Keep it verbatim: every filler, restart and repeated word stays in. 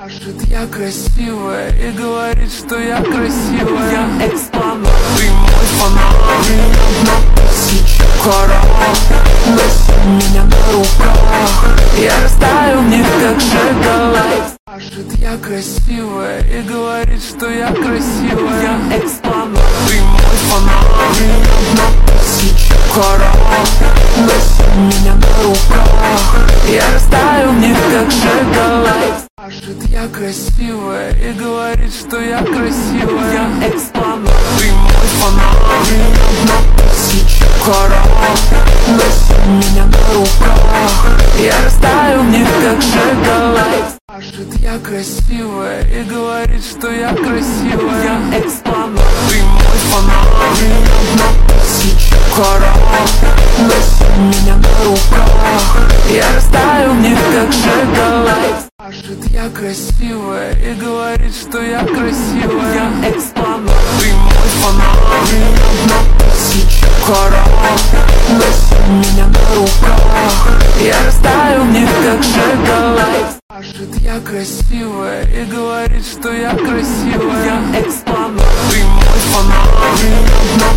Скажет, я красивая, и говорит, что я красивая. Я экспонат, ты мой фанат, на тысячу карат. Носи меня на руках, я растаю в них, как шоколад. Скажет, я красивая, и говорит, что я красивая. Я экспонат, ты мой фанат, на тысячу карат. Носи меня на руках, я растаю в них, как шоколад. Скажет, я красивая, и говорит, что я красивая. Я экспонат, ты мой фанат, на тысячу карат. Носи меня на руках, я растаю в них, как шоколад. Скажет, я красивая, и говорит, что я красивая. Я экспонат, ты мой фанат, на тысячу карат. Носи меня на руках, я растаю в них, как шоколад. Скажет, я красивая, и говорит, что я красивая. Я экспонат, ты мой фанат, на тысячу карат. Носи меня на руках, я растаю в них, как шоколад. Скажет, я красивая, и говорит, что я красивая. Я экспонат, ты мой фанат,